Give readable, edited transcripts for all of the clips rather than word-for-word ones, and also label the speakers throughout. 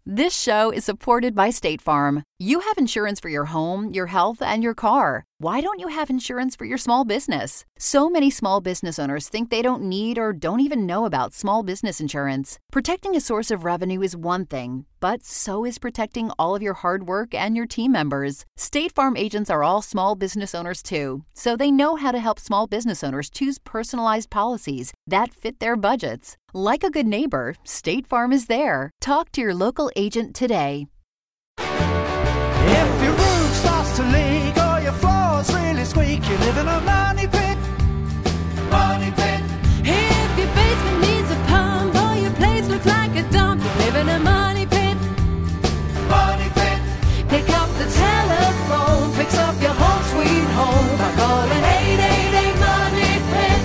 Speaker 1: This show is supported by State Farm. You have insurance for your home, your health, and your car. Why don't you have insurance for your small business? So many small business owners think they don't need or don't even know about small business insurance. Protecting a source of revenue is one thing, but so is protecting all of your hard work and your team members. State Farm agents are all small business owners too, so they know how to help small business owners choose personalized policies that fit their budgets. Like a good neighbor, State Farm is there. Talk to your local agent today.
Speaker 2: If your roof starts to leak or your floor's really squeak, you live in a money pit. Money pit.
Speaker 3: If your basement needs a pump or your place looks like a dump, you live in a money pit.
Speaker 2: Money pit.
Speaker 3: Pick up the telephone, fix up your home sweet home by calling 888 Money Pit.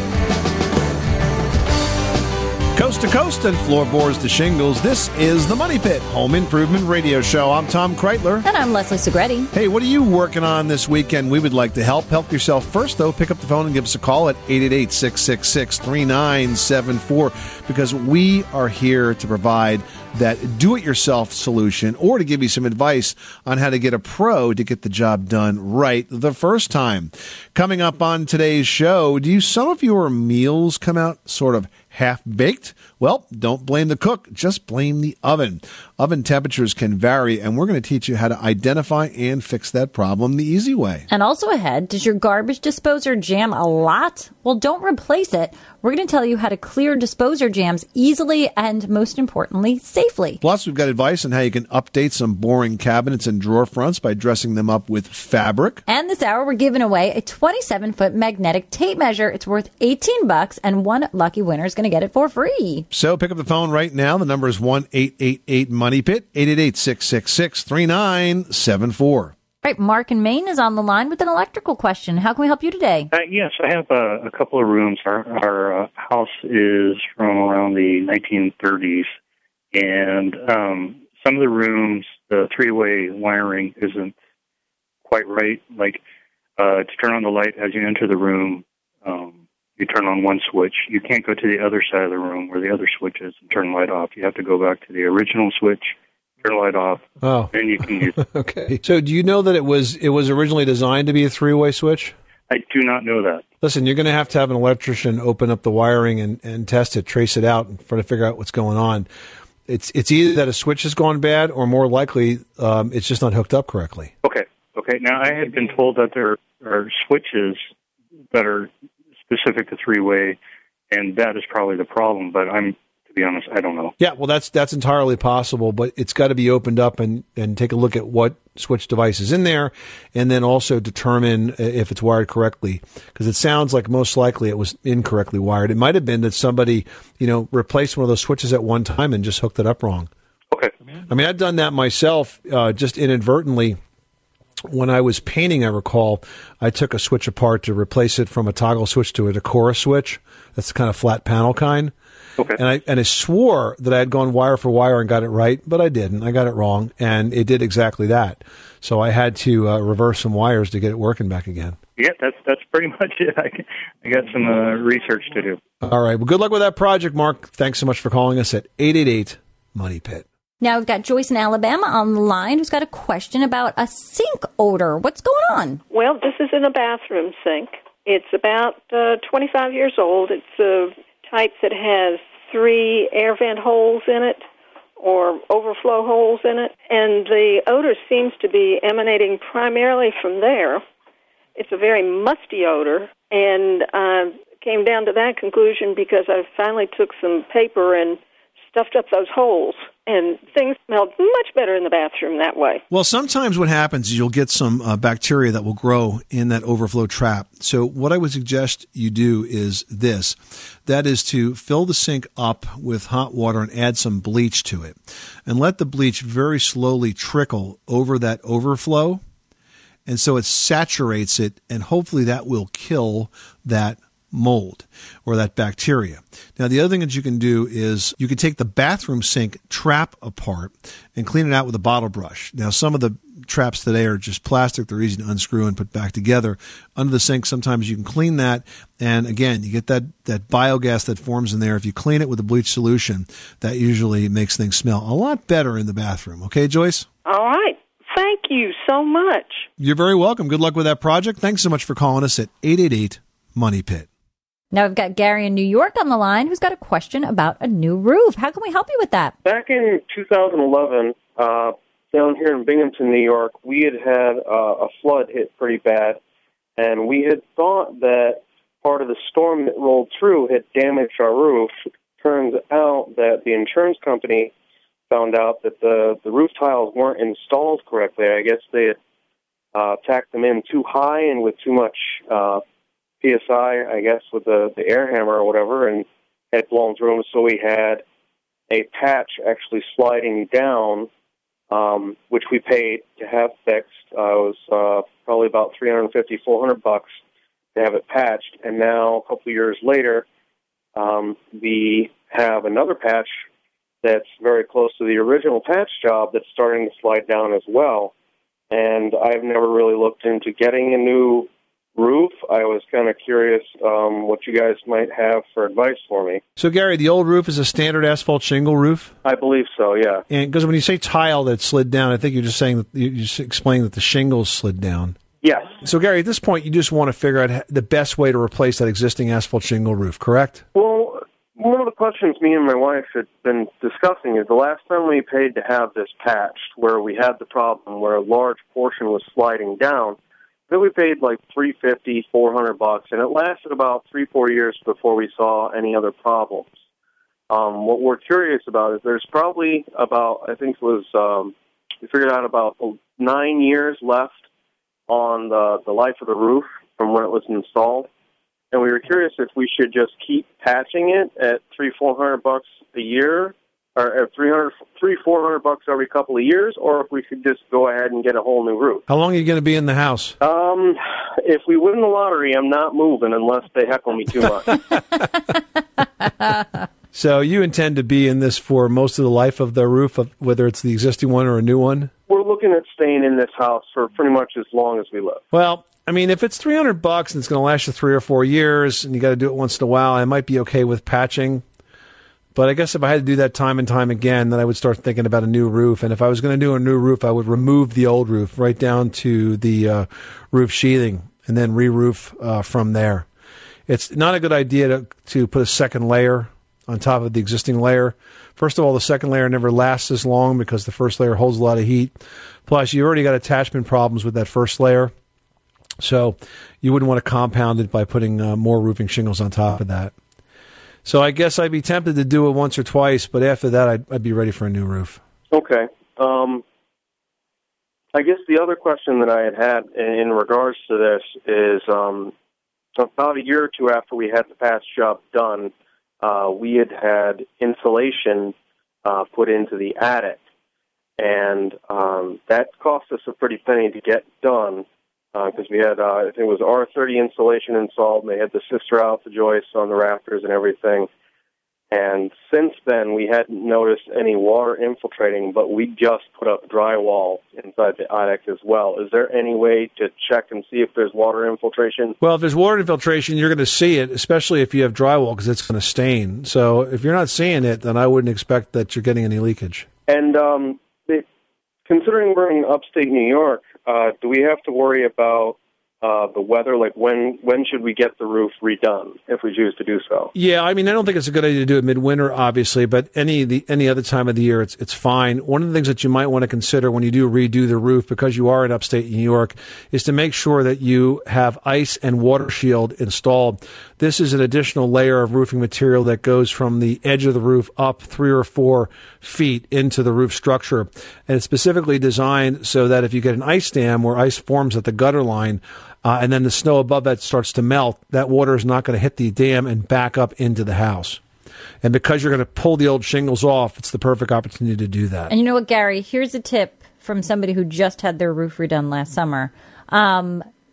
Speaker 4: Coast to coast and floorboards to shingles, this is the Money Pit Home Improvement Radio Show. I'm Tom Kreitler.
Speaker 5: And I'm Leslie Segretti.
Speaker 4: Hey, what are you working on this weekend? We would like to help. Help yourself first, though. Pick up the phone and give us a call at 888-666-3974 because we are here to provide that do-it-yourself solution or to give you some advice on how to get a pro to get the job done right the first time. Coming up on today's show, do some of your meals come out sort of half-baked? Well, don't blame the cook, just blame the oven. Oven temperatures can vary, and we're going to teach you how to identify and fix that problem the easy way.
Speaker 5: And also ahead, does your garbage disposer jam a lot? Well, don't replace it. We're going to tell you how to clear disposer jams easily and, most importantly, safely.
Speaker 4: Plus, we've got advice on how you can update some boring cabinets and drawer fronts by dressing them up with fabric.
Speaker 5: And this hour, we're giving away a 27-foot magnetic tape measure. It's worth $18, and one lucky winner is going to get it for free.
Speaker 4: So pick up the phone right now. The number is 1-888-MONEY-PIT, 888-666-3974.
Speaker 5: Right, Mark in Maine is on the line with an electrical question. How can we help you today?
Speaker 6: Yes, I have a couple of rooms. Our house is from around the 1930s, and some of the rooms, the three-way wiring isn't quite right. Like to turn on the light as you enter the room, you turn on one switch. You can't go to the other side of the room where the other switch is and turn the light off. You have to go back to the original switch, turn the light off, and you can use it.
Speaker 4: Okay. So do you know that it was originally designed to be a three-way switch?
Speaker 6: I do not know that.
Speaker 4: Listen, you're going to have an electrician open up the wiring and test it, trace it out, and try to figure out what's going on. It's either that a switch has gone bad or more likely it's just not hooked up correctly.
Speaker 6: Okay. Now, I had been told that there are switches that are specific to three-way, and that is probably the problem, but to be honest, I don't know.
Speaker 4: Yeah, well, that's entirely possible, but it's got to be opened up and take a look at what switch device is in there, and then also determine if it's wired correctly, because it sounds like most likely it was incorrectly wired. It might have been that somebody, replaced one of those switches at one time and just hooked it up wrong.
Speaker 6: Okay.
Speaker 4: I mean, I've done that myself, just inadvertently. When I was painting, I recall, I took a switch apart to replace it from a toggle switch to a Decora switch. That's the kind of flat panel kind.
Speaker 6: Okay.
Speaker 4: And I swore that I had gone wire for wire and got it right, but I didn't. I got it wrong, and it did exactly that. So I had to reverse some wires to get it working back again.
Speaker 6: Yeah, that's pretty much it. I got some research to do.
Speaker 4: All right. Well, good luck with that project, Mark. Thanks so much for calling us at 888-MONEY-PIT.
Speaker 5: Now we've got Joyce in Alabama on the line who's got a question about a sink odor. What's going on?
Speaker 7: Well, this is in a bathroom sink. It's about 25 years old. It's a type that has 3 air vent holes in it or overflow holes in it, and the odor seems to be emanating primarily from there. It's a very musty odor, and I came down to that conclusion because I finally took some paper and stuffed up those holes, and things smelled much better in the bathroom that way.
Speaker 4: Well, sometimes what happens is you'll get some bacteria that will grow in that overflow trap. So what I would suggest you do is this. That is to fill the sink up with hot water and add some bleach to it. And let the bleach very slowly trickle over that overflow. And so it saturates it, and hopefully that will kill that mold or that bacteria. Now, the other thing that you can do is you can take the bathroom sink trap apart and clean it out with a bottle brush. Now, some of the traps today are just plastic. They're easy to unscrew and put back together. Under the sink, sometimes you can clean that. And again, you get that biogas that forms in there. If you clean it with a bleach solution, that usually makes things smell a lot better in the bathroom. Okay, Joyce?
Speaker 7: All right. Thank you so much.
Speaker 4: You're very welcome. Good luck with that project. Thanks so much for calling us at 888-MONEY-PIT.
Speaker 5: Now we've got Gary in New York on the line who's got a question about a new roof. How can we help you with that?
Speaker 8: Back in 2011, down here in Binghamton, New York, we had a flood hit pretty bad, and we had thought that part of the storm that rolled through had damaged our roof. Turns out that the insurance company found out that the roof tiles weren't installed correctly. I guess they had tacked them in too high and with too much PSI, I guess, with the air hammer or whatever, and had blown through them. So we had a patch actually sliding down, which we paid to have fixed. It was probably about $350, $400 to have it patched. And now, a couple of years later, we have another patch that's very close to the original patch job that's starting to slide down as well. And I've never really looked into getting a new roof. I was kind of curious what you guys might have for advice for me.
Speaker 4: So, Gary, the old roof is a standard asphalt shingle roof?
Speaker 8: I believe so, yeah.
Speaker 4: And because when you say tile that slid down, I think you're just saying that you're just explaining that the shingles slid down.
Speaker 8: Yes.
Speaker 4: So, Gary, at this point, you just want to figure out the best way to replace that existing asphalt shingle roof, correct?
Speaker 8: Well, one of the questions me and my wife had been discussing is the last time we paid to have this patched, where we had the problem where a large portion was sliding down, then we paid like $350, $400, and it lasted about 3-4 years before we saw any other problems. What we're curious about is there's probably about, I think it was, we figured out about 9 years left on the life of the roof from when it was installed. And we were curious if we should just keep patching it at $300-400 a year, or at $300-400 every couple of years, or if we could just go ahead and get a whole new roof.
Speaker 4: How long are you going to be in the house?
Speaker 8: If we win the lottery, I'm not moving unless they heckle me too much.
Speaker 4: So you intend to be in this for most of the life of the roof, whether it's the existing one or a new one?
Speaker 8: We're looking at staying in this house for pretty much as long as we live.
Speaker 4: Well, I mean, if it's $300 and it's going to last you 3 or 4 years, and you got to do it once in a while, I might be okay with patching. But I guess if I had to do that time and time again, then I would start thinking about a new roof. And if I was going to do a new roof, I would remove the old roof right down to the roof sheathing and then re-roof from there. It's not a good idea to put a second layer on top of the existing layer. First of all, the second layer never lasts as long because the first layer holds a lot of heat. Plus, you already got attachment problems with that first layer. So you wouldn't want to compound it by putting more roofing shingles on top of that. So I guess I'd be tempted to do it once or twice, but after that, I'd be ready for a new roof.
Speaker 8: Okay. I guess the other question that I had in regards to this is about a year or two after we had the patch job done, we had insulation put into the attic, and that cost us a pretty penny to get done. Because we had, I think it was R30 insulation installed, and they had the sister out the joists on the rafters and everything. And since then, we hadn't noticed any water infiltrating, but we just put up drywall inside the attic as well. Is there any way to check and see if there's water infiltration?
Speaker 4: Well, if there's water infiltration, you're going to see it, especially if you have drywall, because it's going to stain. So if you're not seeing it, then I wouldn't expect that you're getting any leakage.
Speaker 8: And considering we're in upstate New York, do we have to worry about the weather? Like when should we get the roof redone if we choose to do so? Yeah,
Speaker 4: I mean, I don't think it's a good idea to do it midwinter, obviously, but any other time of the year, it's fine. One of the things that you might want to consider when you do redo the roof, because you are in upstate New York, is to make sure that you have ice and water shield installed. This is an additional layer of roofing material that goes from the edge of the roof up 3 or 4 feet into the roof structure. And it's specifically designed so that if you get an ice dam where ice forms at the gutter line, and then the snow above that starts to melt, that water is not going to hit the dam and back up into the house. And because you're going to pull the old shingles off, it's the perfect opportunity to do that.
Speaker 5: And you know what, Gary? Here's a tip from somebody who just had their roof redone last summer.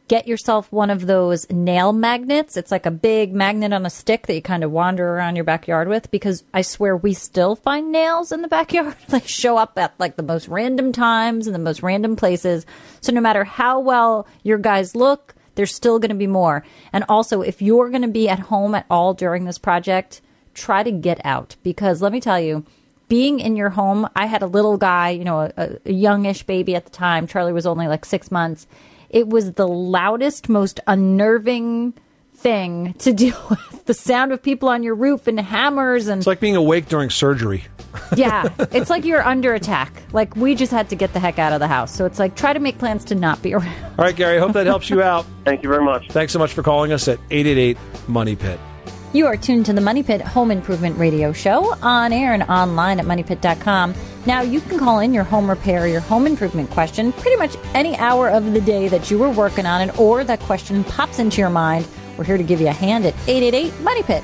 Speaker 5: get yourself one of those nail magnets. It's like a big magnet on a stick that you kind of wander around your backyard with, because I swear we still find nails in the backyard. They show up at like the most random times and the most random places. So no matter how well your guys look, there's still going to be more. And also, if you're going to be at home at all during this project, try to get out, because let me tell you, being in your home, I had a little guy, a youngish baby at the time. Charlie was only like 6 months. It was the loudest, most unnerving thing to deal with. The sound of people on your roof and hammers. And
Speaker 4: it's like being awake during surgery.
Speaker 5: Yeah, it's like you're under attack. Like, we just had to get the heck out of the house. So it's like, try to make plans to not be around.
Speaker 4: All right, Gary, I hope that helps you out.
Speaker 8: Thank you very much.
Speaker 4: Thanks so much for calling us at 888-MONEY-PIT.
Speaker 5: You are tuned to the Money Pit Home Improvement Radio Show, on air and online at moneypit.com. Now, you can call in your home repair, your home improvement question pretty much any hour of the day that you were working on it, or that question pops into your mind. We're here to give you a hand at 888-MONEY-PIT.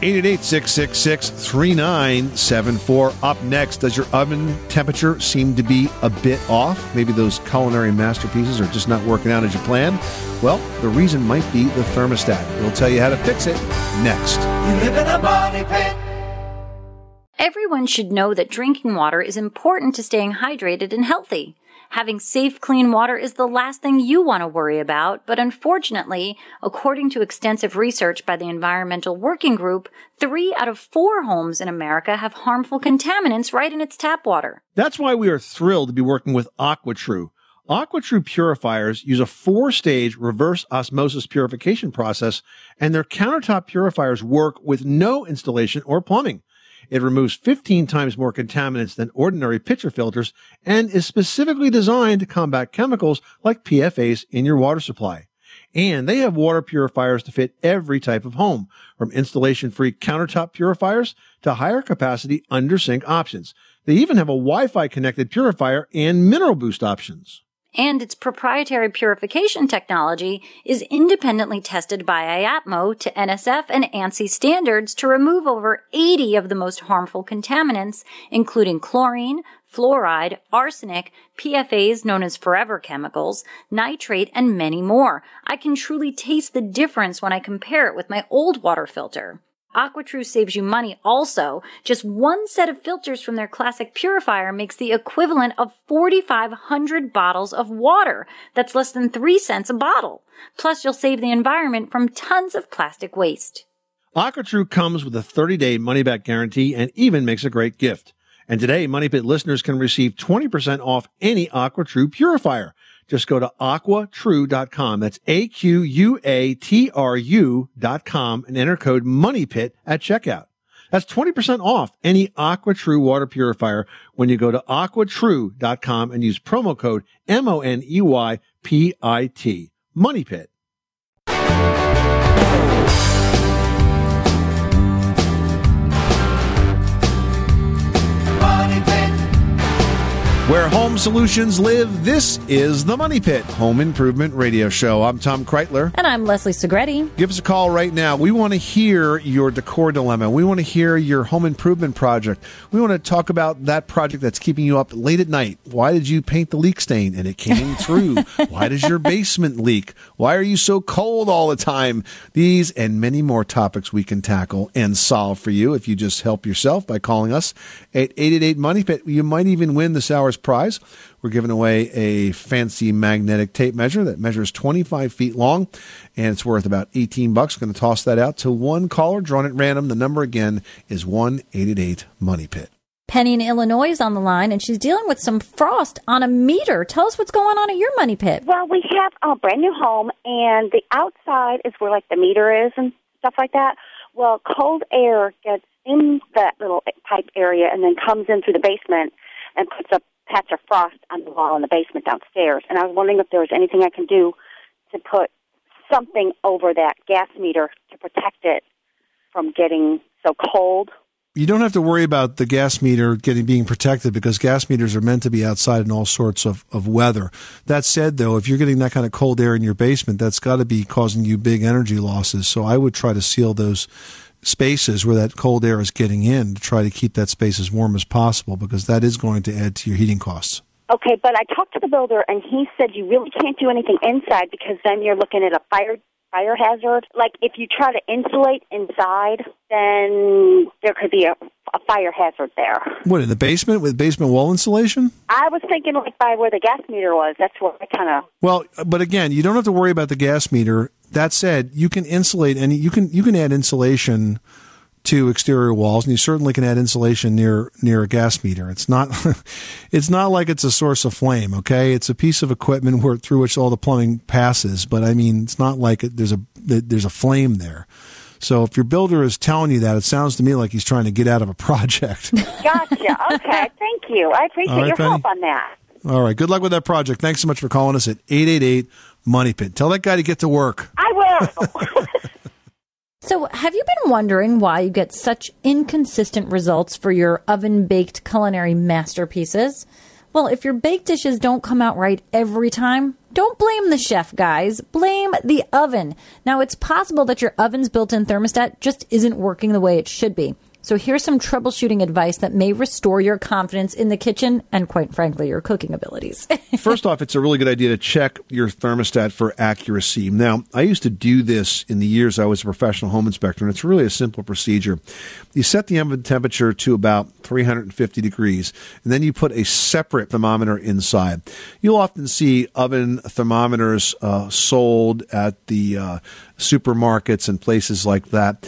Speaker 4: 888-666-3974. Up next, does your oven temperature seem to be a bit off? Maybe those culinary masterpieces are just not working out as you planned? Well, the reason might be the thermostat. We'll tell you how to fix it next.
Speaker 2: You live in a money pit.
Speaker 5: Everyone should know that drinking water is important to staying hydrated and healthy. Having safe, clean water is the last thing you want to worry about, but unfortunately, according to extensive research by the Environmental Working Group, 3 out of 4 homes in America have harmful contaminants right in its tap water.
Speaker 4: That's why we are thrilled to be working with AquaTrue. AquaTrue purifiers use a 4-stage reverse osmosis purification process, and their countertop purifiers work with no installation or plumbing. It removes 15 times more contaminants than ordinary pitcher filters and is specifically designed to combat chemicals like PFAS in your water supply. And they have water purifiers to fit every type of home, from installation-free countertop purifiers to higher capacity under-sink options. They even have a Wi-Fi connected purifier and mineral boost options.
Speaker 5: And its proprietary purification technology is independently tested by IAPMO to NSF and ANSI standards to remove over 80 of the most harmful contaminants, including chlorine, fluoride, arsenic, PFAS known as forever chemicals, nitrate, and many more. I can truly taste the difference when I compare it with my old water filter. AquaTrue saves you money also. Just one set of filters from their classic purifier makes the equivalent of 4,500 bottles of water. That's less than 3 cents a bottle. Plus, you'll save the environment from tons of plastic waste.
Speaker 4: AquaTrue comes with a 30-day money-back guarantee and even makes a great gift. And today, Money Pit listeners can receive 20% off any AquaTrue purifier. Just go to aquatrue.com. That's AQUATRU.com and enter code MONEYPIT at checkout. That's 20% off any AquaTrue water purifier when you go to aquatrue.com and use promo code MONEYPIT. Money Pit. Where home solutions live, this is the Money Pit Home Improvement Radio Show. I'm Tom Kreitler.
Speaker 5: And I'm Leslie Segretti.
Speaker 4: Give us a call right now. We want to hear your decor dilemma. We want to hear your home improvement project. We want to talk about that project that's keeping you up late at night. Why did you paint the leak stain and it came through? Why does your basement leak? Why are you so cold all the time? These and many more topics we can tackle and solve for you if you just help yourself by calling us at 888-MONEY-PIT. You might even win this hour's prize. We're giving away a fancy magnetic tape measure that measures 25 feet long, and it's worth about $18. Going to toss that out to one caller drawn at random. The number again is 1-888-MONEY-PIT.
Speaker 5: Penny in Illinois is on the line, and she's dealing with some frost on a meter. Tell us what's going on at your Money Pit.
Speaker 9: Well, we have a brand new home, and the outside is where, like, the meter is and stuff like that. Well, cold air gets in that little pipe area and then comes in through the basement and puts a patch of frost on the wall in the basement downstairs. And I was wondering if there was anything I can do to put something over that gas meter to protect it from getting so cold.
Speaker 4: You don't have to worry about the gas meter being protected because gas meters are meant to be outside in all sorts of weather. That said, though, if you're getting that kind of cold air in your basement, that's got to be causing you big energy losses. So I would try to seal those spaces where that cold air is getting in to try to keep that space as warm as possible, because that is going to add to your heating costs.
Speaker 9: Okay, but I talked to the builder, and he said you really can't do anything inside because then you're looking at a fire hazard. Like, if you try to insulate inside, then there could be a fire hazard there.
Speaker 4: What, in the basement with basement wall insulation?
Speaker 9: I was thinking like by where the gas meter was. That's where I kind of...
Speaker 4: Well, but again, you don't have to worry about the gas meter. That said, you can insulate and you can add insulation to exterior walls, and you certainly can add insulation near a gas meter. It's not it's not like it's a source of flame, okay? It's a piece of equipment through which all the plumbing passes, but I mean, it's not like there's a flame there. So if your builder is telling you that, it sounds to me like he's trying to get out of a project.
Speaker 9: Gotcha. Okay, thank you. I appreciate your help on that.
Speaker 4: All right, good luck with that project. Thanks so much for calling us at 888-MONEY-PIT. Tell that guy to get to work.
Speaker 9: I will.
Speaker 5: So have you been wondering why you get such inconsistent results for your oven-baked culinary masterpieces? Well, if your baked dishes don't come out right every time, don't blame the chef, guys. Blame the oven. Now, it's possible that your oven's built-in thermostat just isn't working the way it should be. So here's some troubleshooting advice that may restore your confidence in the kitchen and, quite frankly, your cooking abilities.
Speaker 4: First off, it's a really good idea to check your thermostat for accuracy. Now, I used to do this in the years I was a professional home inspector, and it's really a simple procedure. You set the oven temperature to about 350 degrees, and then you put a separate thermometer inside. You'll often see oven thermometers sold at the supermarkets and places like that.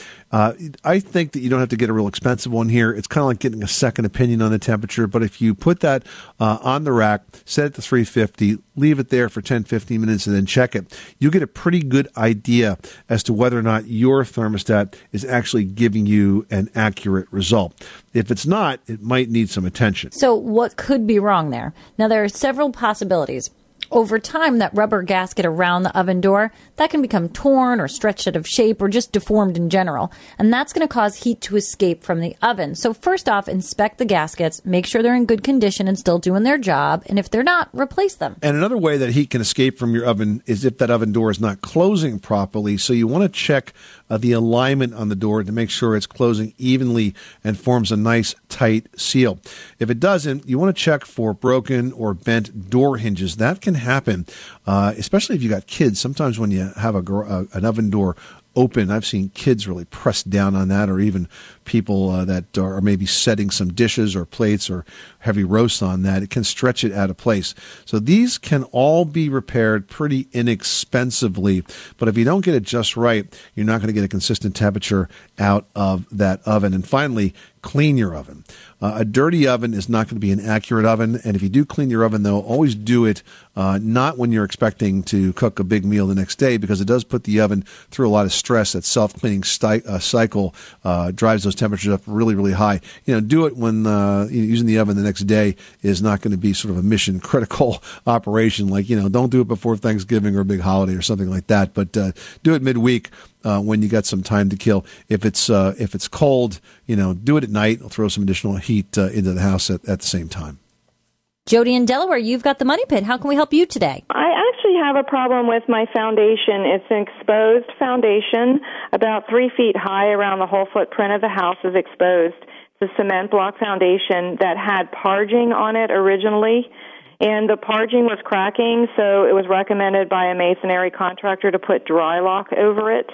Speaker 4: I think that you don't have to get a real expensive one here. It's kind of like getting a second opinion on the temperature. But if you put that on the rack, set it to 350, leave it there for 10, 15 minutes, and then check it, you'll get a pretty good idea as to whether or not your thermostat is actually giving you an accurate result. If it's not, it might need some attention.
Speaker 5: So what could be wrong there? Now, there are several possibilities. Over time, that rubber gasket around the oven door, that can become torn or stretched out of shape or just deformed in general. And that's going to cause heat to escape from the oven. So first off, inspect the gaskets, make sure they're in good condition and still doing their job. And if they're not, replace them.
Speaker 4: And another way that heat can escape from your oven is if that oven door is not closing properly. So you want to check the alignment on the door to make sure it's closing evenly and forms a nice, tight seal. If it doesn't, you want to check for broken or bent door hinges. That can happen, especially if you got kids. Sometimes when you have an oven door open, I've seen kids really press down on that, or even people that are maybe setting some dishes or plates or heavy roasts on that. It can stretch it out of place. So these can all be repaired pretty inexpensively, but if you don't get it just right, you're not going to get a consistent temperature out of that oven. And finally, clean your oven. A dirty oven is not going to be an accurate oven, and if you do clean your oven, though, always do it not when you're expecting to cook a big meal the next day, because it does put the oven through a lot of stress. That self-cleaning cycle drives those temperatures up really, really high. Do it when using the oven the next day is not going to be sort of a mission-critical operation. Like, don't do it before Thanksgiving or a big holiday or something like that, but do it midweek. When you got some time to kill. If it's cold, do it at night. I'll throw some additional heat into the house at the same time.
Speaker 5: Jody in Delaware, you've got the Money Pit. How can we help you today?
Speaker 10: I actually have a problem with my foundation. It's an exposed foundation, about 3 feet high around the whole footprint of the house is exposed. It's a cement block foundation that had parging on it originally. And the parging was cracking, so it was recommended by a masonry contractor to put dry lock over it.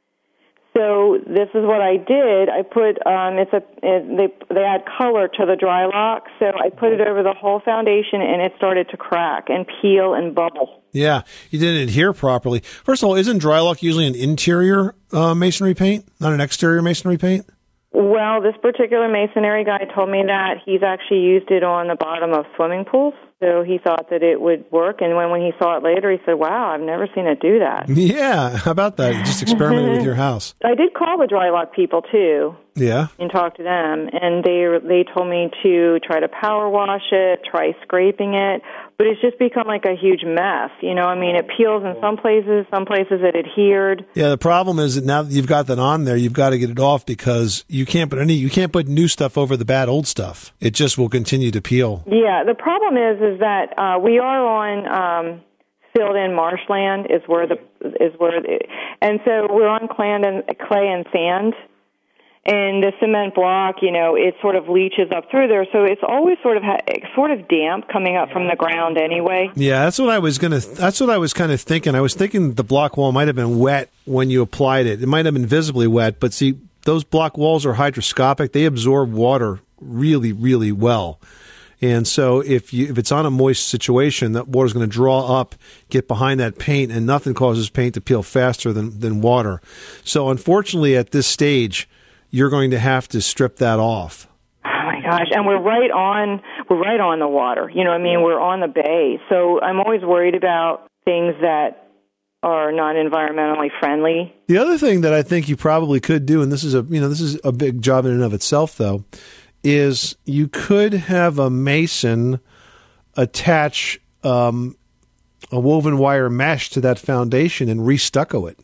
Speaker 10: So this is what I did. I put they add color to the dry lock, so I put it over the whole foundation, and it started to crack and peel and bubble.
Speaker 4: Yeah, you didn't adhere properly. First of all, isn't dry lock usually an interior masonry paint, not an exterior masonry paint?
Speaker 10: Well, this particular masonry guy told me that he's actually used it on the bottom of swimming pools. So he thought that it would work, and when he saw it later, he said, wow, I've never seen it do that.
Speaker 4: Yeah, how about that? Just experiment with your house.
Speaker 10: I did call the dry lock people, too.
Speaker 4: Yeah.
Speaker 10: And talk to them, and they told me to try to power wash it, try scraping it, but it's just become like a huge mess. It peels in some places it adhered.
Speaker 4: Yeah, the problem is that now that you've got that on there, you've got to get it off, because you can't put new stuff over the bad old stuff. It just will continue to peel.
Speaker 10: Yeah, the problem is that we are on filled in marshland and so we're on clay and sand. And the cement block, it sort of leaches up through there, so it's always sort of damp coming up from the ground anyway.
Speaker 4: Yeah, that's what I was kind of thinking. I was thinking the block wall might have been wet when you applied it. It might have been visibly wet, but see, those block walls are hydroscopic. They absorb water really, really well. And so if it's on a moist situation, that water's going to draw up, get behind that paint, and nothing causes paint to peel faster than water. So unfortunately, at this stage, you're going to have to strip that off.
Speaker 10: Oh my gosh! And we're right on the water. We're on the bay. So I'm always worried about things that are not environmentally friendly.
Speaker 4: The other thing that I think you probably could do, and this is a big job in and of itself, though, is you could have a mason attach a woven wire mesh to that foundation and re-stucco it.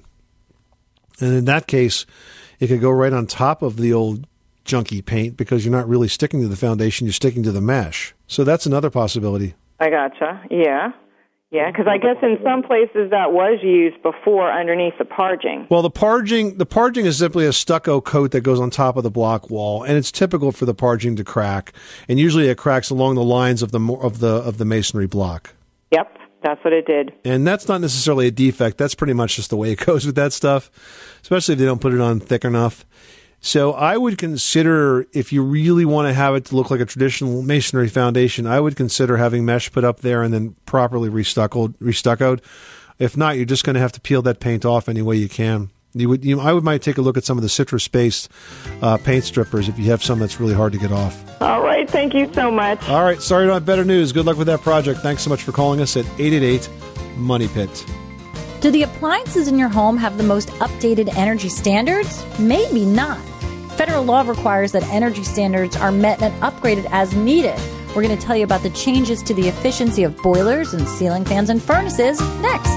Speaker 4: And in that case, it could go right on top of the old junky paint because you're not really sticking to the foundation, you're sticking to the mesh. So that's another possibility.
Speaker 10: I gotcha. Yeah. Yeah, because I guess in some places that was used before underneath the parging.
Speaker 4: Well, the parging is simply a stucco coat that goes on top of the block wall, and it's typical for the parging to crack. And usually it cracks along the lines of the masonry block.
Speaker 10: Yep, that's what it did.
Speaker 4: And that's not necessarily a defect. That's pretty much just the way it goes with that stuff, especially if they don't put it on thick enough. So I would consider, if you really want to have it to look like a traditional masonry foundation, I would consider having mesh put up there and then properly restuccoed. If not, you're just going to have to peel that paint off any way you can. I might take a look at some of the citrus-based paint strippers if you have some that's really hard to get off.
Speaker 10: All right, thank you so much.
Speaker 4: All right, sorry to have better news. Good luck with that project. Thanks so much for calling us at 888-MONEY-PIT.
Speaker 5: Do the appliances in your home have the most updated energy standards? Maybe not. Federal law requires that energy standards are met and upgraded as needed. We're going to tell you about the changes to the efficiency of boilers and ceiling fans and furnaces next.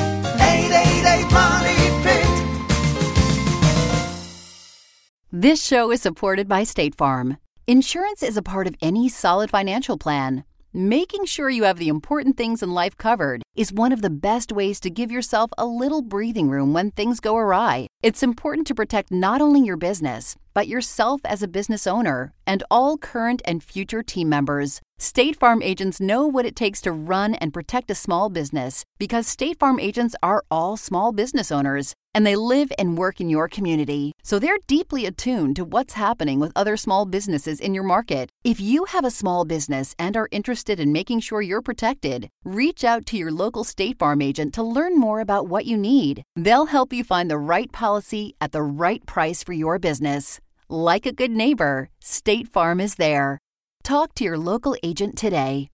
Speaker 2: 888-MONEY-PIT.
Speaker 1: This show is supported by State Farm. Insurance is a part of any solid financial plan. Making sure you have the important things in life covered is one of the best ways to give yourself a little breathing room when things go awry. It's important to protect not only your business, but yourself as a business owner and all current and future team members. State Farm agents know what it takes to run and protect a small business because State Farm agents are all small business owners and they live and work in your community. So they're deeply attuned to what's happening with other small businesses in your market. If you have a small business and are interested in making sure you're protected, reach out to your local State Farm agent to learn more about what you need. They'll help you find the right policy at the right price for your business. Like a good neighbor, State Farm is there. Talk to your local agent today.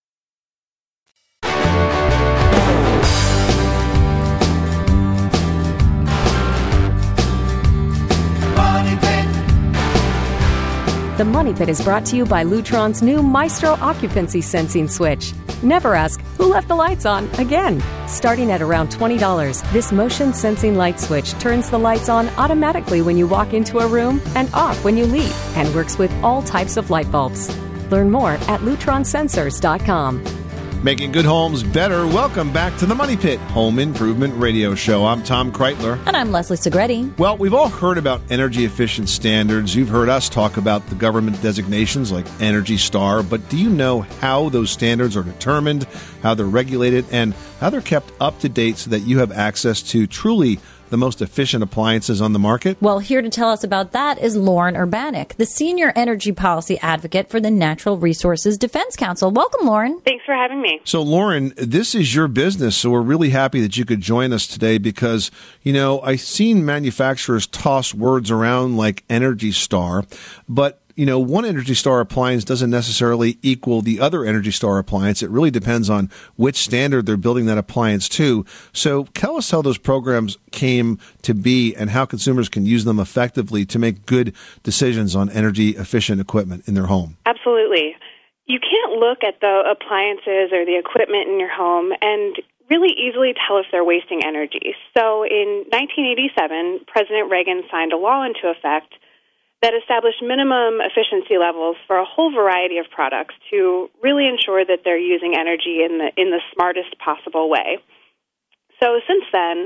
Speaker 11: The Money Pit is brought to you by Lutron's new Maestro Occupancy Sensing Switch. Never ask, who left the lights on again? Starting at around $20, this motion sensing light switch turns the lights on automatically when you walk into a room and off when you leave, and works with all types of light bulbs. Learn more at lutronsensors.com.
Speaker 4: Making good homes better. Welcome back to the Money Pit Home Improvement Radio Show. I'm Tom Kreitler.
Speaker 5: And I'm Leslie Segretti.
Speaker 4: Well, we've all heard about energy efficient standards. You've heard us talk about the government designations like Energy Star, but do you know how those standards are determined, how they're regulated, and how they're kept up to date so that you have access to truly the most efficient appliances on the market?
Speaker 5: Well, here to tell us about that is Lauren Urbanek, the Senior Energy Policy Advocate for the Natural Resources Defense Council. Welcome, Lauren.
Speaker 12: Thanks for having me.
Speaker 4: So, Lauren, this is your business, so we're really happy that you could join us today because, I've seen manufacturers toss words around like Energy Star, but one Energy Star appliance doesn't necessarily equal the other Energy Star appliance. It really depends on which standard they're building that appliance to. So tell us how those programs came to be and how consumers can use them effectively to make good decisions on energy efficient equipment in their home.
Speaker 12: Absolutely. You can't look at the appliances or the equipment in your home and really easily tell if they're wasting energy. So in 1987, President Reagan signed a law into effect that established minimum efficiency levels for a whole variety of products to really ensure that they're using energy in the smartest possible way. So since then,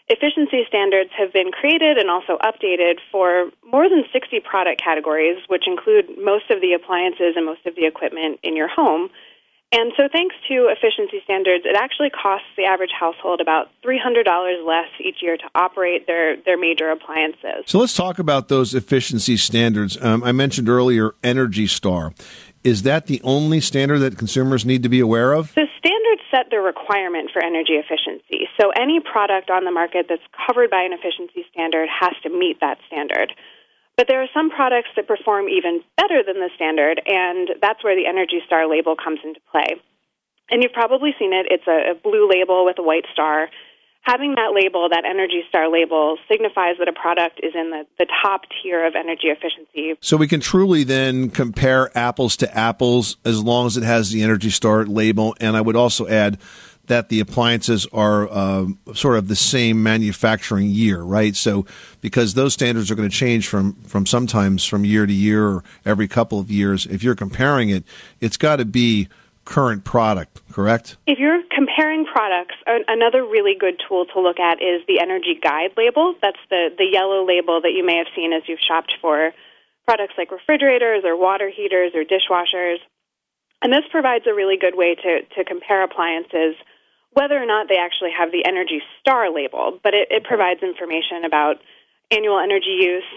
Speaker 12: efficiency standards have been created and also updated for more than 60 product categories, which include most of the appliances and most of the equipment in your home. And so thanks to efficiency standards, it actually costs the average household about $300 less each year to operate their major appliances.
Speaker 4: So let's talk about those efficiency standards. I mentioned earlier Energy Star. Is that the only standard that consumers need to be aware of?
Speaker 12: The standards set the requirement for energy efficiency. So any product on the market that's covered by an efficiency standard has to meet that standard. But there are some products that perform even better than the standard, and that's where the Energy Star label comes into play. And you've probably seen it. It's a blue label with a white star. Having that label, that Energy Star label, signifies that a product is in the top tier of energy efficiency.
Speaker 4: So we can truly then compare apples to apples as long as it has the Energy Star label. And I would also add that the appliances are sort of the same manufacturing year, right? So because those standards are going to change from sometimes from year to year or every couple of years, if you're comparing it, it's got to be current product, correct?
Speaker 12: If you're comparing products, another really good tool to look at is the Energy Guide label. That's the yellow label that you may have seen as you've shopped for products like refrigerators or water heaters or dishwashers. And this provides a really good way to compare appliances, whether or not they actually have the Energy Star label. But it provides information about annual energy use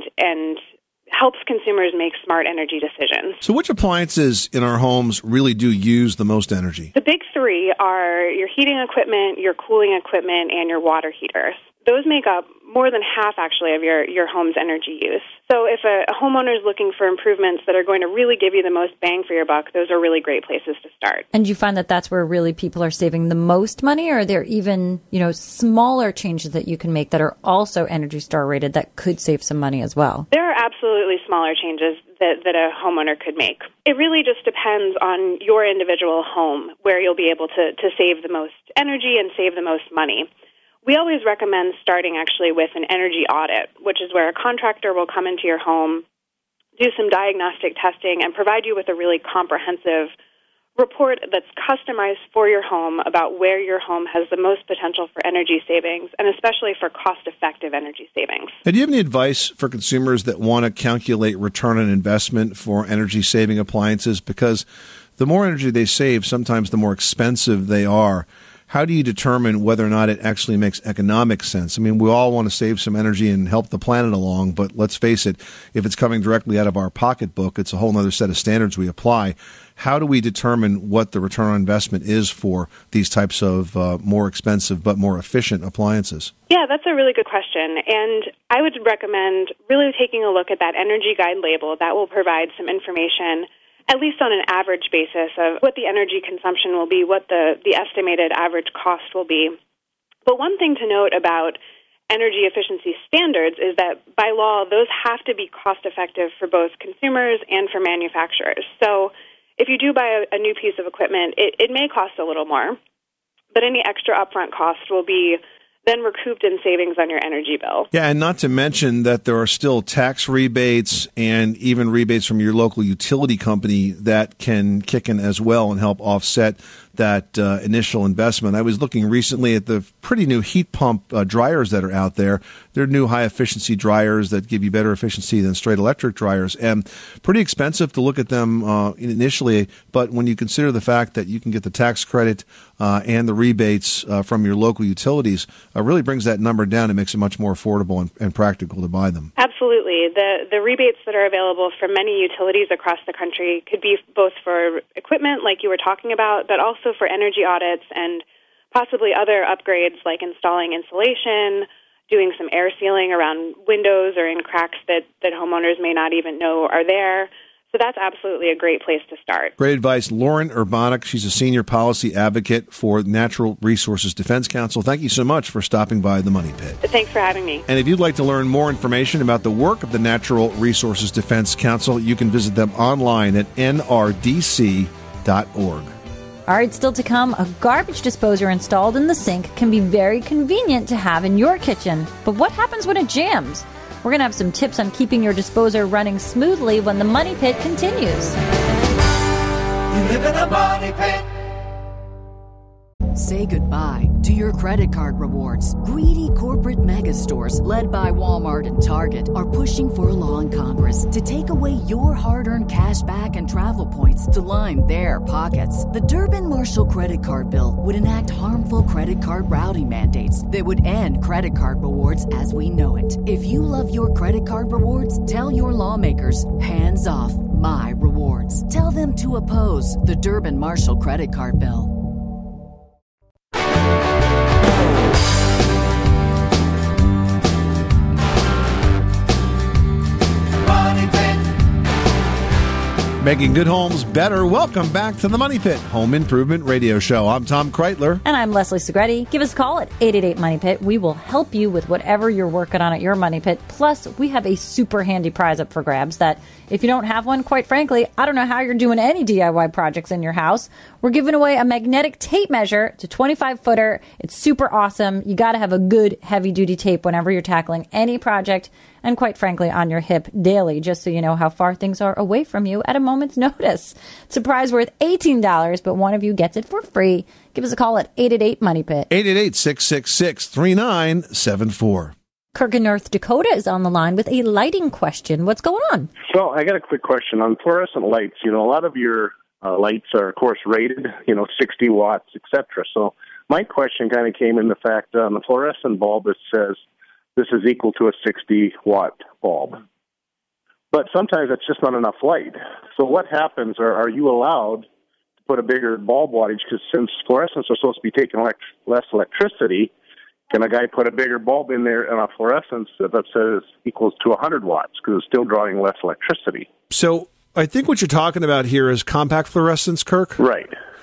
Speaker 12: and helps consumers make smart energy decisions.
Speaker 4: So which appliances in our homes really do use the most energy?
Speaker 12: The big three are your heating equipment, your cooling equipment, and your water heaters. Those make up more than half, actually, of your home's energy use. So if a homeowner is looking for improvements that are going to really give you the most bang for your buck, those are really great places to start.
Speaker 5: And do you find that that's where really people are saving the most money, or are there even, smaller changes that you can make that are also Energy Star rated that could save some money as well?
Speaker 12: There are absolutely smaller changes that a homeowner could make. It really just depends on your individual home where you'll be able to save the most energy and save the most money. We always recommend starting actually with an energy audit, which is where a contractor will come into your home, do some diagnostic testing, and provide you with a really comprehensive report that's customized for your home about where your home has the most potential for energy savings, and especially for cost-effective energy savings.
Speaker 4: And do you have any advice for consumers that want to calculate return on investment for energy-saving appliances? Because the more energy they save, sometimes the more expensive they are. How do you determine whether or not it actually makes economic sense? I mean, we all want to save some energy and help the planet along, but let's face it, if it's coming directly out of our pocketbook, it's a whole other set of standards we apply. How do we determine what the return on investment is for these types of more expensive but more efficient appliances?
Speaker 12: Yeah, that's a really good question. And I would recommend really taking a look at that Energy Guide label. That will provide some information, at least on an average basis, of what the energy consumption will be, what the estimated average cost will be. But one thing to note about energy efficiency standards is that by law, those have to be cost-effective for both consumers and for manufacturers. So if you do buy a new piece of equipment, it may cost a little more, but any extra upfront cost will be then recouped in savings on your energy bill.
Speaker 4: Yeah, and not to mention that there are still tax rebates and even rebates from your local utility company that can kick in as well and help offset that initial investment. I was looking recently at the pretty new heat pump dryers that are out there. They're new high-efficiency dryers that give you better efficiency than straight electric dryers, and pretty expensive to look at them initially, but when you consider the fact that you can get the tax credit and the rebates from your local utilities, really brings that number down and makes it much more affordable and practical to buy them.
Speaker 12: Absolutely. The rebates that are available from many utilities across the country could be both for equipment, like you were talking about, but also for energy audits and possibly other upgrades like installing insulation, doing some air sealing around windows or in cracks that homeowners may not even know are there. So that's absolutely a great place to start.
Speaker 4: Great advice. Lauren Urbanek, she's a senior policy advocate for Natural Resources Defense Council. Thank you so much for stopping by the Money Pit.
Speaker 12: Thanks for having me.
Speaker 4: And if you'd like to learn more information about the work of the Natural Resources Defense Council, you can visit them online at nrdc.org.
Speaker 5: All right, still to come, a garbage disposer installed in the sink can be very convenient to have in your kitchen. But what happens when it jams? We're going to have some tips on keeping your disposer running smoothly when the Money Pit continues.
Speaker 2: You live in a money pit.
Speaker 13: Say goodbye to your credit card rewards. Greedy corporate mega stores, led by Walmart and Target, are pushing for a law in Congress to take away your hard-earned cash back and travel points to line their pockets. The Durbin-Marshall credit card bill would enact harmful credit card routing mandates that would end credit card rewards as we know it. If you love your credit card rewards, tell your lawmakers, hands off my rewards. Tell them to oppose the Durbin-Marshall credit card bill.
Speaker 4: Making good homes better. Welcome back to the Money Pit Home Improvement Radio Show. I'm Tom Kreitler.
Speaker 5: And I'm Leslie Segretti. Give us a call at 888-MONEY-PIT. We will help you with whatever you're working on at your Money Pit. Plus, we have a super handy prize up for grabs that, if you don't have one, quite frankly, I don't know how you're doing any DIY projects in your house. We're giving away a magnetic tape measure. It's a 25-footer. It's super awesome. You got to have a good heavy-duty tape whenever you're tackling any project, and quite frankly, on your hip daily, just so you know how far things are away from you at a moment's notice. It's a prize worth $18, but one of you gets it for free. Give us a call at 888-MONEY-PIT.
Speaker 4: 888-666-3974.
Speaker 5: Kirk in North Dakota is on the line with a lighting question. What's going on?
Speaker 8: So I got a quick question on fluorescent lights. You know, a lot of your lights are, of course, rated, 60 watts, etc. So my question kind of came in the fact on the fluorescent bulb, it says this is equal to a 60-watt bulb. But sometimes it's just not enough light. So what happens? Are you allowed to put a bigger bulb wattage? Because since fluorescents are supposed to be taking less electricity, can a guy put a bigger bulb in there on a fluorescence that says equals to 100 watts because it's still drawing less electricity?
Speaker 4: So I think what you're talking about here is compact fluorescence, Kirk?
Speaker 8: Right.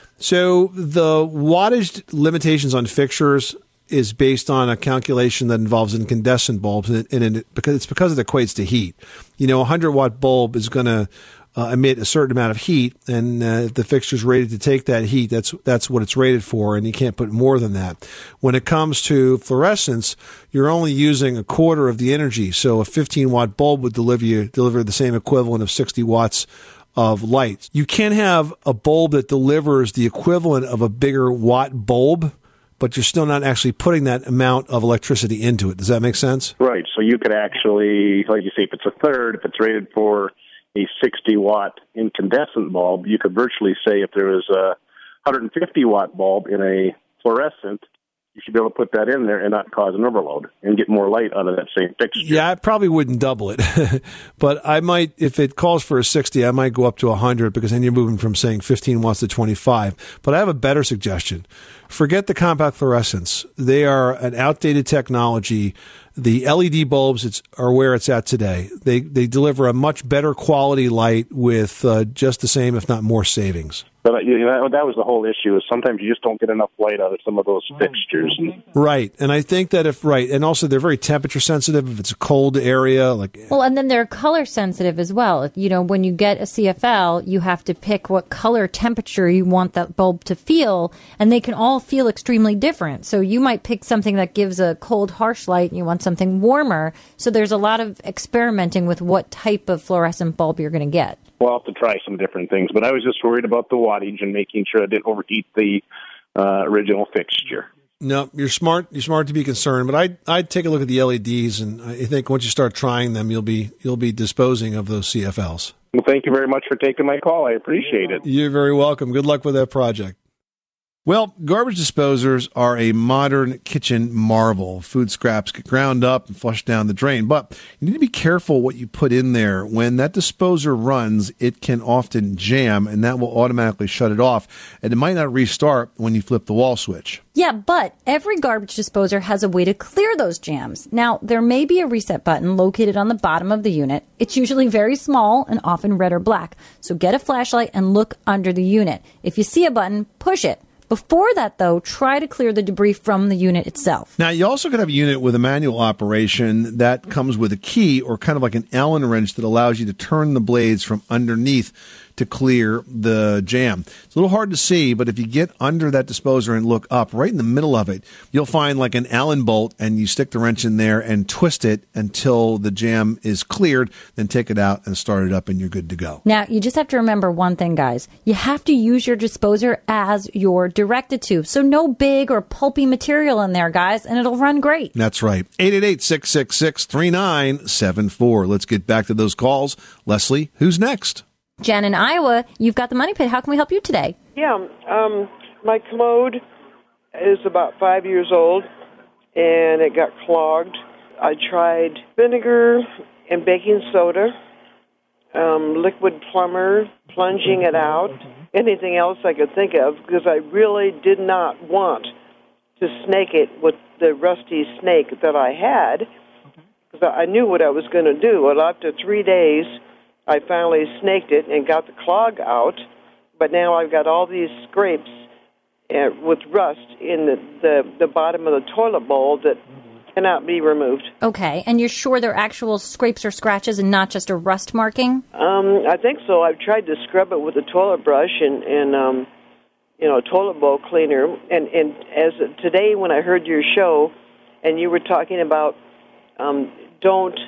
Speaker 4: So the wattage limitations on fixtures is based on a calculation that involves incandescent bulbs, because it equates to heat. A 100-watt bulb is going to emit a certain amount of heat, and if the fixture's rated to take that heat, that's what it's rated for, and you can't put more than that. When it comes to fluorescence, you're only using a quarter of the energy, so a 15-watt bulb would deliver the same equivalent of 60 watts of light. You can have a bulb that delivers the equivalent of a bigger watt bulb, but you're still not actually putting that amount of electricity into it. Does that make sense?
Speaker 8: Right. So you could actually, like you say, if it's a third, if it's rated for a 60-watt incandescent bulb, you could virtually say if there was a 150-watt bulb in a fluorescent, you should be able to put that in there and not cause an overload and get more light out of that same fixture.
Speaker 4: Yeah, I probably wouldn't double it. But I might, if it calls for a 60, I might go up to 100, because then you're moving from saying 15 watts to 25. But I have a better suggestion. Forget the compact fluorescents. They are an outdated technology. The LED bulbs are where it's at today. They deliver a much better quality light with just the same, if not more, savings.
Speaker 8: But that was the whole issue, is sometimes you just don't get enough light out of some of those fixtures.
Speaker 4: Right. And I think that and also they're very temperature sensitive if it's a cold area.
Speaker 5: Well, and then they're color sensitive as well. When you get a CFL, you have to pick what color temperature you want that bulb to feel, and they can all feel extremely different. So you might pick something that gives a cold, harsh light, and you want something warmer. So there's a lot of experimenting with what type of fluorescent bulb you're going to get.
Speaker 8: We'll have to try some different things, but I was just worried about the wattage and making sure I didn't overheat the original fixture.
Speaker 4: No, you're smart. You're smart to be concerned, but I'd take a look at the LEDs, and I think once you start trying them, you'll be disposing of those CFLs.
Speaker 8: Well, thank you very much for taking my call. I appreciate it.
Speaker 4: You're very welcome. Good luck with that project. Well, garbage disposers are a modern kitchen marvel. Food scraps get ground up and flushed down the drain, but you need to be careful what you put in there. When that disposer runs, it can often jam, and that will automatically shut it off, and it might not restart when you flip the wall switch.
Speaker 5: Yeah, but every garbage disposer has a way to clear those jams. Now, there may be a reset button located on the bottom of the unit. It's usually very small and often red or black, so get a flashlight and look under the unit. If you see a button, push it. Before that, though, try to clear the debris from the unit itself.
Speaker 4: Now, you also could have a unit with a manual operation that comes with a key or kind of like an Allen wrench that allows you to turn the blades from underneath to clear the jam. It's a little hard to see, but if you get under that disposer and look up, right in the middle of it, you'll find like an Allen bolt, and you stick the wrench in there and twist it until the jam is cleared, then take it out and start it up, and you're good to go.
Speaker 5: Now, you just have to remember one thing, guys. You have to use your disposer as you're directed to. So no big or pulpy material in there, guys, and it'll run great.
Speaker 4: That's right. 888-666-3974. Let's get back to those calls. Leslie, who's next?
Speaker 5: Jen in Iowa, you've got the Money Pit. How can we help you today?
Speaker 14: Yeah, my commode is about 5 years old, and it got clogged. I tried vinegar and baking soda, liquid plumber, plunging it out, anything else I could think of, because I really did not want to snake it with the rusty snake that I had, because I knew what I was going to do. Well, after 3 days, I finally snaked it and got the clog out, but now I've got all these scrapes with rust in the bottom of the toilet bowl that cannot be removed.
Speaker 5: Okay, and you're sure they're actual scrapes or scratches and not just a rust marking?
Speaker 14: I think so. I've tried to scrub it with a toilet brush and toilet bowl cleaner. And as today when I heard your show, and you were talking about don't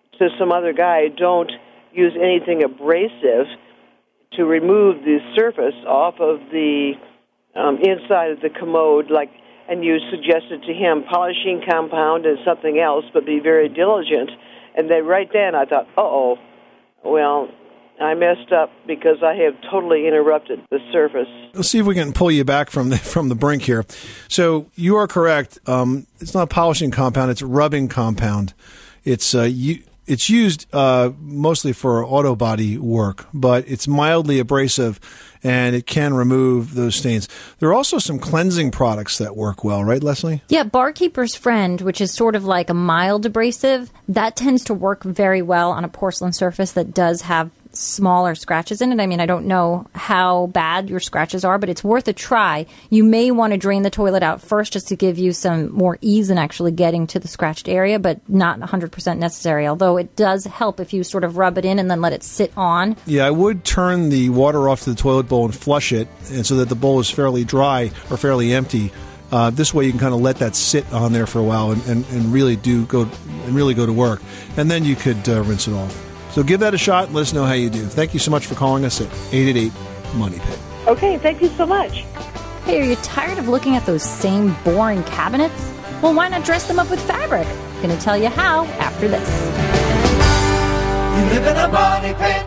Speaker 14: use anything abrasive to remove the surface off of the inside of the commode, and you suggested to him polishing compound and something else, but be very diligent. And then right then I thought, well, I messed up because I have totally interrupted the surface.
Speaker 4: Let's see if we can pull you back from the brink here. So you are correct. It's not polishing compound; it's rubbing compound. It's used mostly for auto body work, but it's mildly abrasive, and it can remove those stains. There are also some cleansing products that work well, right, Leslie?
Speaker 5: Yeah, Barkeeper's Friend, which is sort of like a mild abrasive, that tends to work very well on a porcelain surface that does have smaller scratches in it. I mean, I don't know how bad your scratches are, but it's worth a try. You may want to drain the toilet out first just to give you some more ease in actually getting to the scratched area, but not 100% necessary, although it does help if you sort of rub it in and then let it sit on.
Speaker 4: Yeah, I would turn the water off to the toilet bowl and flush it, and so that the bowl is fairly dry or fairly empty. This way you can kind of let that sit on there for a while and really go to work. And then you could rinse it off. So give that a shot and let us know how you do. Thank you so much for calling us at 888-MONEY-PIT.
Speaker 7: Okay, thank you so much.
Speaker 5: Hey, are you tired of looking at those same boring cabinets? Well, why not dress them up with fabric? I'm going to tell you how after this.
Speaker 2: You live in a money pit.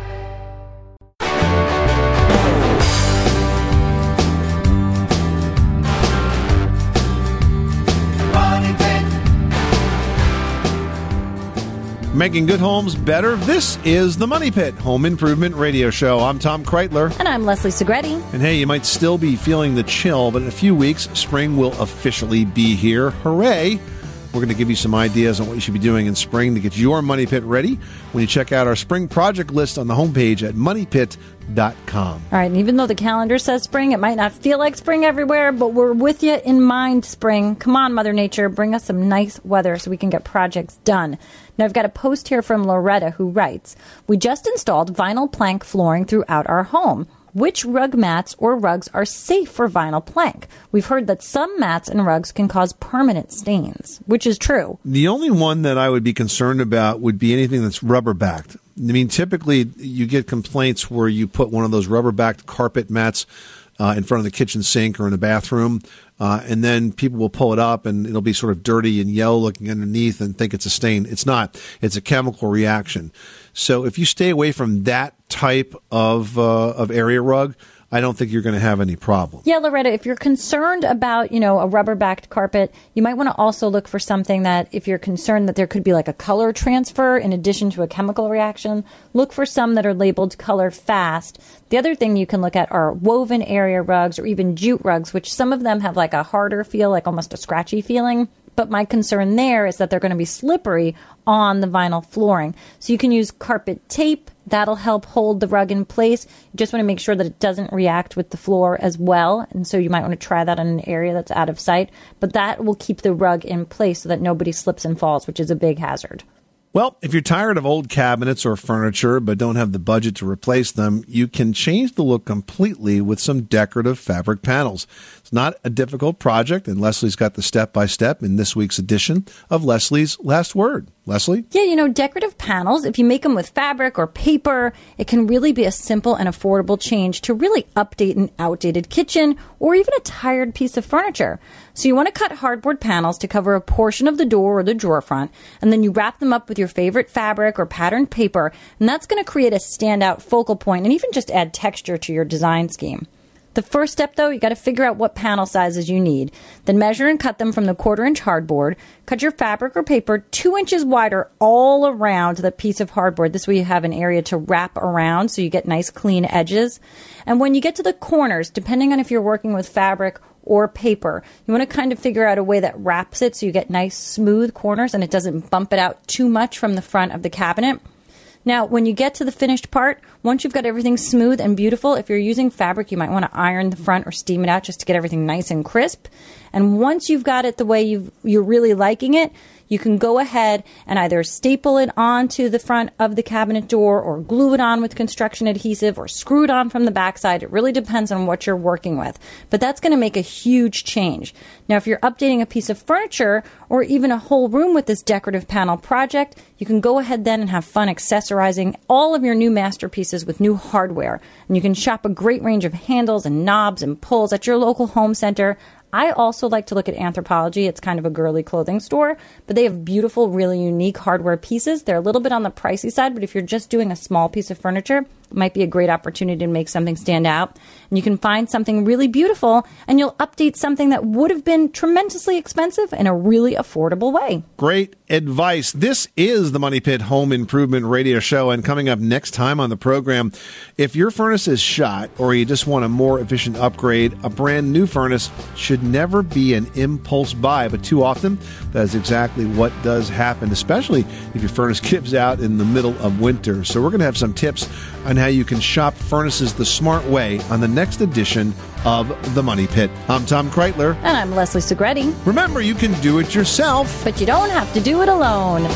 Speaker 4: Making good homes better. This is the Money Pit Home Improvement Radio Show. I'm Tom Kreitler.
Speaker 5: And I'm Leslie Segretti.
Speaker 4: And hey, you might still be feeling the chill, but in a few weeks, spring will officially be here. Hooray! We're going to give you some ideas on what you should be doing in spring to get your Money Pit ready when you check out our spring project list on the homepage at moneypit.com.
Speaker 5: All right, and even though the calendar says spring, it might not feel like spring everywhere, but we're with you in mind, spring. Come on, Mother Nature, bring us some nice weather so we can get projects done. Now, I've got a post here from Loretta who writes, we just installed vinyl plank flooring throughout our home. Which rug mats or rugs are safe for vinyl plank? We've heard that some mats and rugs can cause permanent stains, which is true.
Speaker 4: The only one that I would be concerned about would be anything that's rubber-backed. I mean, typically you get complaints where you put one of those rubber-backed carpet mats in front of the kitchen sink or in the bathroom, and then people will pull it up and it'll be sort of dirty and yellow looking underneath and think it's a stain. It's not. It's a chemical reaction. So if you stay away from that type of area rug, I don't think you're going to have any problem.
Speaker 5: Yeah, Loretta, if you're concerned about, a rubber-backed carpet, you might want to also look for something that, if you're concerned that there could be like a color transfer in addition to a chemical reaction, look for some that are labeled color fast. The other thing you can look at are woven area rugs or even jute rugs, which some of them have like a harder feel, like almost a scratchy feeling. But my concern there is that they're going to be slippery on the vinyl flooring. So you can use carpet tape. That'll help hold the rug in place. You just want to make sure that it doesn't react with the floor as well. And so you might want to try that in an area that's out of sight. But that will keep the rug in place so that nobody slips and falls, which is a big hazard.
Speaker 4: Well, if you're tired of old cabinets or furniture but don't have the budget to replace them, you can change the look completely with some decorative fabric panels. It's not a difficult project, and Leslie's got the step-by-step in this week's edition of Leslie's Last Word. Leslie?
Speaker 5: Yeah, decorative panels, if you make them with fabric or paper, it can really be a simple and affordable change to really update an outdated kitchen or even a tired piece of furniture. So you want to cut hardboard panels to cover a portion of the door or the drawer front, and then you wrap them up with your favorite fabric or patterned paper, and that's going to create a standout focal point and even just add texture to your design scheme. The first step, though, you got to figure out what panel sizes you need. Then measure and cut them from the 1/4-inch hardboard. Cut your fabric or paper 2 inches wider all around the piece of hardboard. This way you have an area to wrap around so you get nice clean edges. And when you get to the corners, depending on if you're working with fabric or paper, you want to kind of figure out a way that wraps it so you get nice smooth corners and it doesn't bump it out too much from the front of the cabinet. Now, when you get to the finished part, once you've got everything smooth and beautiful, if you're using fabric, you might want to iron the front or steam it out just to get everything nice and crisp. And once you've got it the way you're really liking it, you can go ahead and either staple it onto the front of the cabinet door or glue it on with construction adhesive or screw it on from the backside. It really depends on what you're working with. But that's going to make a huge change. Now, if you're updating a piece of furniture or even a whole room with this decorative panel project, you can go ahead then and have fun accessorizing all of your new masterpieces with new hardware. And you can shop a great range of handles and knobs and pulls at your local home center. I also like to look at Anthropologie. It's kind of a girly clothing store, but they have beautiful, really unique hardware pieces. They're a little bit on the pricey side, but if you're just doing a small piece of furniture, it might be a great opportunity to make something stand out. And you can find something really beautiful, and you'll update something that would have been tremendously expensive in a really affordable way.
Speaker 4: Great advice. This is the Money Pit Home Improvement Radio Show, and coming up next time on the program, if your furnace is shot or you just want a more efficient upgrade, a brand new furnace should never be an impulse buy, but too often that is exactly what does happen, especially if your furnace gives out in the middle of winter. So we're going to have some tips on how you can shop furnaces the smart way on the next edition of The Money Pit. I'm Tom Kreitler.
Speaker 5: And I'm Leslie Segretti.
Speaker 4: Remember, you can do it yourself,
Speaker 5: but you don't have to do it alone.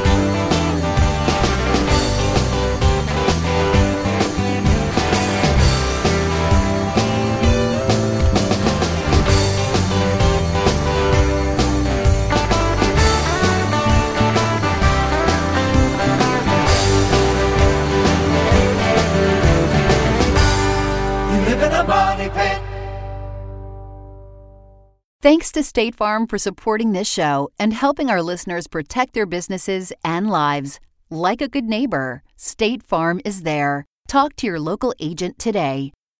Speaker 1: Thanks to State Farm for supporting this show and helping our listeners protect their businesses and lives. Like a good neighbor, State Farm is there. Talk to your local agent today.